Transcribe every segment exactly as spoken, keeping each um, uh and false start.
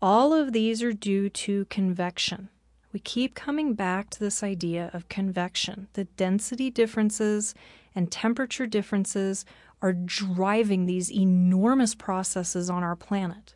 All of these are due to convection. We keep coming back to this idea of convection. The density differences and temperature differences are driving these enormous processes on our planet.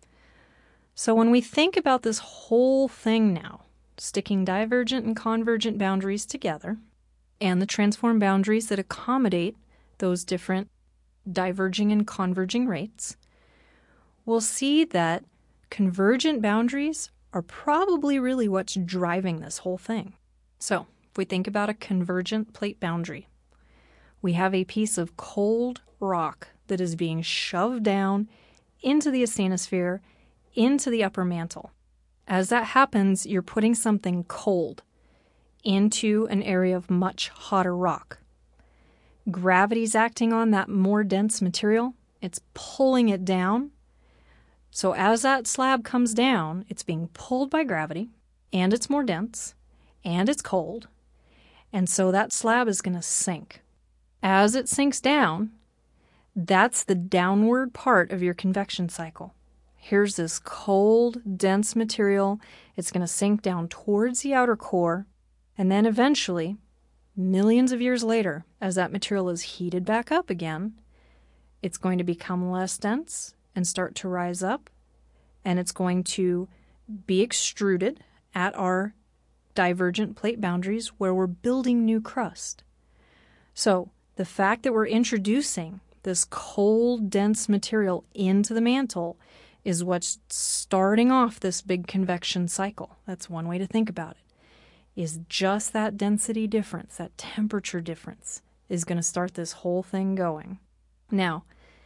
So when we think about this whole thing now, sticking divergent and convergent boundaries together, and the transform boundaries that accommodate those different diverging and converging rates, we'll see that convergent boundaries are probably really what's driving this whole thing. So if we think about a convergent plate boundary, we have a piece of cold rock that is being shoved down into the asthenosphere, into the upper mantle. As that happens, you're putting something cold into an area of much hotter rock. Gravity's acting on that more dense material. It's pulling it down. So as that slab comes down, it's being pulled by gravity, and it's more dense, and it's cold, and so that slab is going to sink. As it sinks down, that's the downward part of your convection cycle. Here's this cold, dense material. It's going to sink down towards the outer core, and then eventually, millions of years later, as that material is heated back up again, it's going to become less dense and start to rise up, and it's going to be extruded at our divergent plate boundaries where we're building new crust. So the fact that we're introducing this cold, dense material into the mantle is what's starting off this big convection cycle. That's one way to think about it, is just that density difference, that temperature difference is going to start this whole thing going. Now,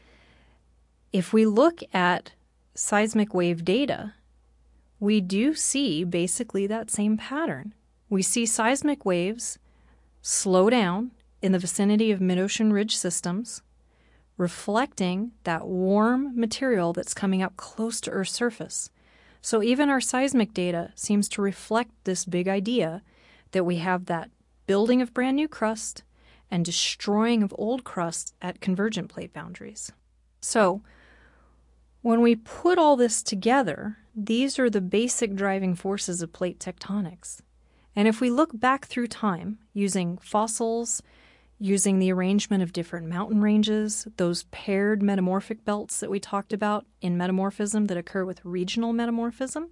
if we look at seismic wave data, we do see basically that same pattern. We see seismic waves slow down in the vicinity of mid-ocean ridge systems, reflecting that warm material that's coming up close to Earth's surface. So even our seismic data seems to reflect this big idea that we have that building of brand new crust and destroying of old crust at convergent plate boundaries. So when we put all this together, these are the basic driving forces of plate tectonics. And if we look back through time, using fossils, using the arrangement of different mountain ranges, those paired metamorphic belts that we talked about in metamorphism that occur with regional metamorphism,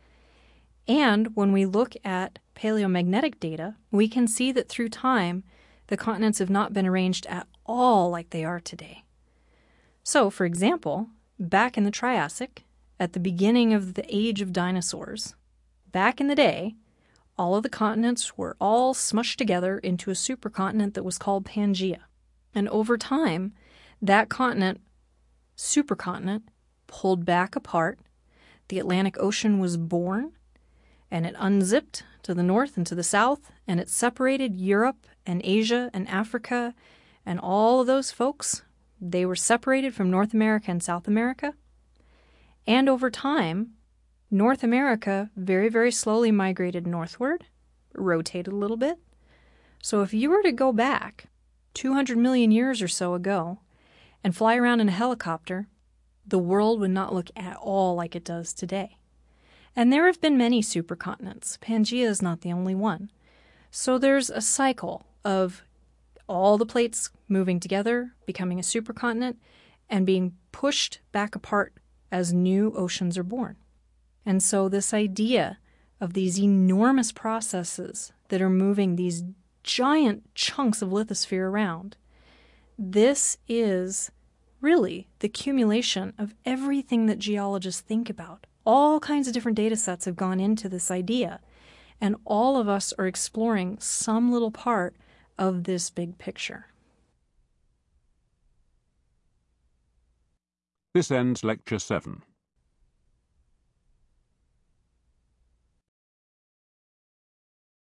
and when we look at paleomagnetic data, we can see that through time, the continents have not been arranged at all like they are today. So, for example, back in the Triassic, at the beginning of the age of dinosaurs, back in the day, all of the continents were all smushed together into a supercontinent that was called Pangaea. And over time, that continent, supercontinent, pulled back apart. The Atlantic Ocean was born, and it unzipped to the north and to the south, and it separated Europe and Asia and Africa, and all of those folks, they were separated from North America and South America. And over time, North America very, very slowly migrated northward, rotated a little bit. So if you were to go back two hundred million years or so ago and fly around in a helicopter, the world would not look at all like it does today. And there have been many supercontinents. Pangaea is not the only one. So there's a cycle of all the plates moving together, becoming a supercontinent, and being pushed back apart as new oceans are born. And so this idea of these enormous processes that are moving these giant chunks of lithosphere around, this is really the accumulation of everything that geologists think about. All kinds of different data sets have gone into this idea, and all of us are exploring some little part of this big picture. This ends Lecture seven.